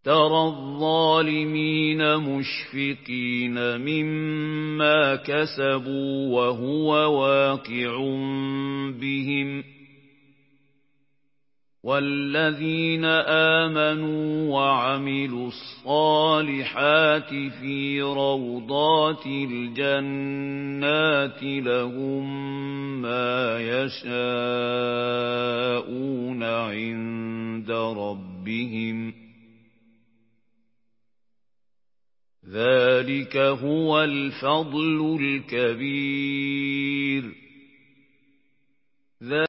تَرَى الظَّالِمِينَ مُشْفِقِينَ مِمَّا كَسَبُوا وَهُوَ وَاقِعٌ بِهِمْ ۗ وَالَّذِينَ آمَنُوا وَعَمِلُوا الصَّالِحَاتِ فِي رَوْضَاتِ الْجَنَّاتِ لَهُم مَّا يَشَاءُونَ عِندَ رَبِّهِمْ ۚ ذَلِكَ هُوَ الْفَضْلُ الْكَبِيرُ.